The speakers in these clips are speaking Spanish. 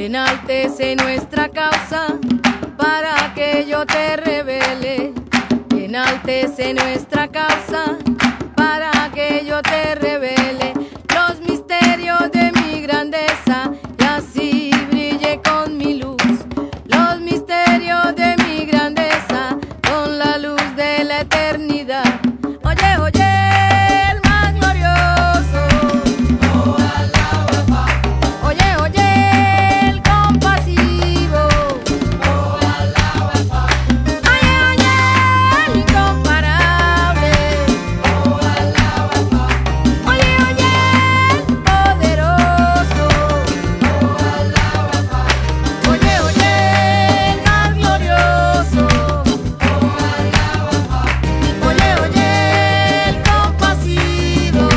enaltece nuestra causa para que yo te revele. Enaltece nuestra causa para que yo te revele los misterios de mi grandeza y así brille con mi luz. Los misterios de mi grandeza con la luz de la eternidad. Oye, oye, el más glorioso. Oh, alaba, Oye, oye, el compasivo. oh, alaba, Oye, oye, el incomparable. oh, alaba, Oye, oye, el poderoso. oh, alaba, Oye, oye, el más glorioso. oh, alaba, Oye, oye, el compasivo.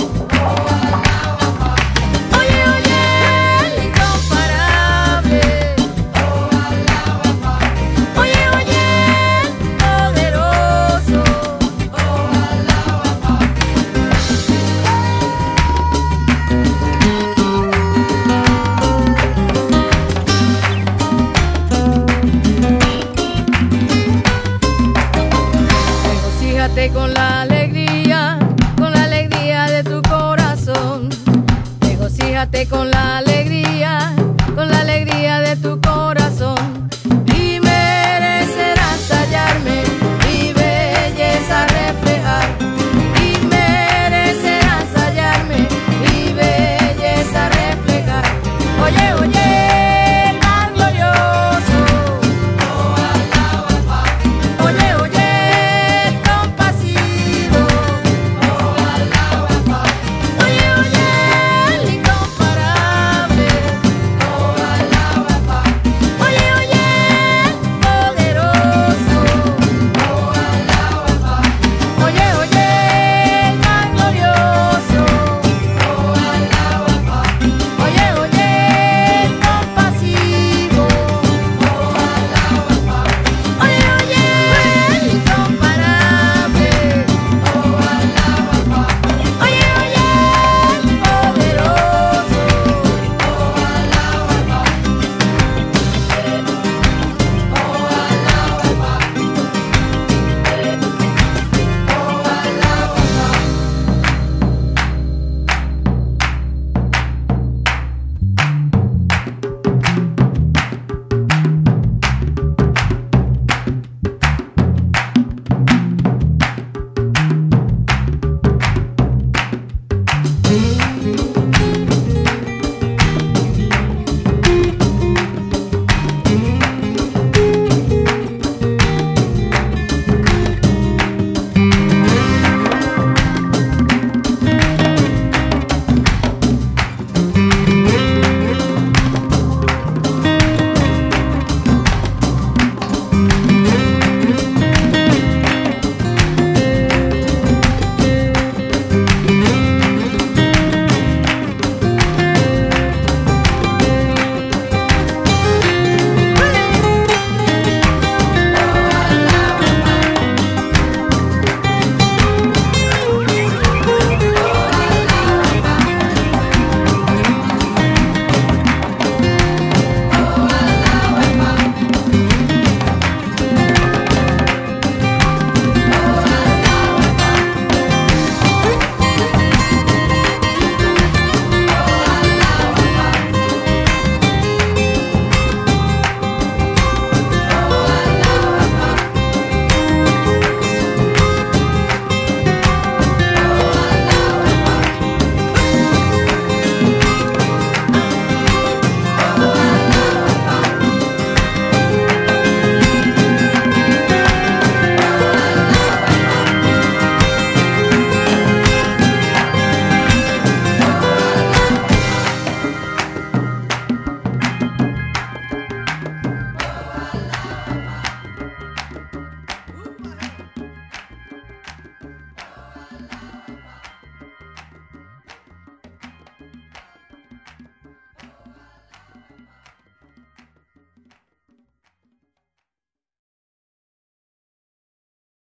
Oye, oye, el incomparable. Oye, oye, el poderoso. Regocíjate con la alegría de tu corazón. Regocíjate con la alegría